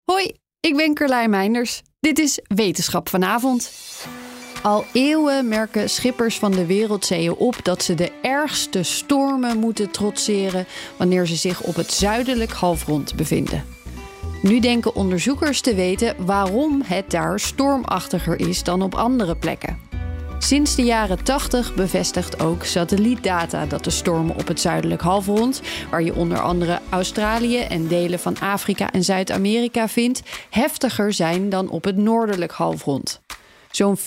Hoi, ik ben Carlijn Meinders. Dit is Wetenschap vanavond. Al eeuwen merken schippers van de wereldzeeën op dat ze de ergste stormen moeten trotseren wanneer ze zich op het zuidelijk halfrond bevinden. Nu denken onderzoekers te weten waarom het daar stormachtiger is dan op andere plekken. Sinds de jaren 80 bevestigt ook satellietdata dat de stormen op het zuidelijk halfrond, waar je onder andere Australië en delen van Afrika en Zuid-Amerika vindt, heftiger zijn dan op het noordelijk halfrond. Zo'n 24%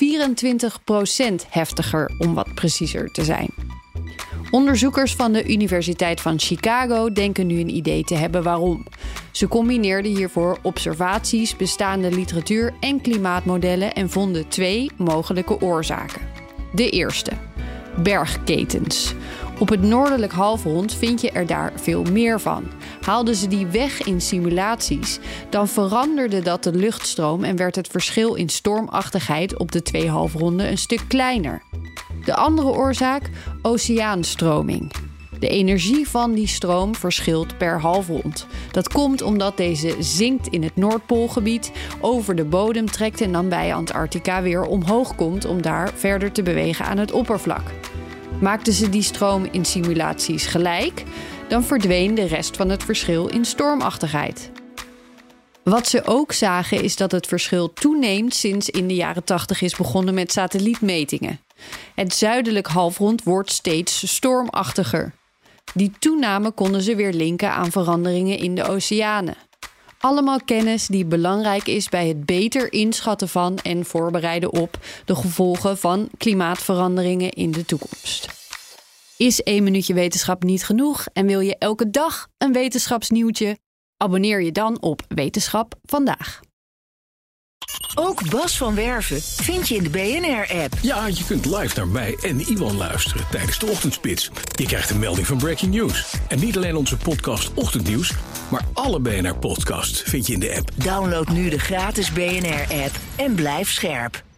heftiger, om wat preciezer te zijn. Onderzoekers van de Universiteit van Chicago denken nu een idee te hebben waarom. Ze combineerden hiervoor observaties, bestaande literatuur en klimaatmodellen en vonden 2 mogelijke oorzaken. De eerste: bergketens. Op het noordelijk halfrond vind je er daar veel meer van. Haalden ze die weg in simulaties, dan veranderde dat de luchtstroom en werd het verschil in stormachtigheid op de 2 halfronden een stuk kleiner. De andere oorzaak: oceaanstroming. De energie van die stroom verschilt per halfrond. Dat komt omdat deze zinkt in het Noordpoolgebied, over de bodem trekt en dan bij Antarctica weer omhoog komt om daar verder te bewegen aan het oppervlak. Maakten ze die stroom in simulaties gelijk, dan verdween de rest van het verschil in stormachtigheid. Wat ze ook zagen is dat het verschil toeneemt sinds in de jaren 80 is begonnen met satellietmetingen. Het zuidelijk halfrond wordt steeds stormachtiger. Die toename konden ze weer linken aan veranderingen in de oceanen. Allemaal kennis die belangrijk is bij het beter inschatten van en voorbereiden op de gevolgen van klimaatveranderingen in de toekomst. Is 1 minuutje wetenschap niet genoeg en wil je elke dag een wetenschapsnieuwtje? Abonneer je dan op Wetenschap Vandaag. Ook Bas van Werven vind je in de BNR-app. Ja, je kunt live naar mij en Iwan luisteren tijdens de ochtendspits. Je krijgt een melding van Breaking News. En niet alleen onze podcast Ochtendnieuws, maar alle BNR-podcasts vind je in de app. Download nu de gratis BNR-app en blijf scherp.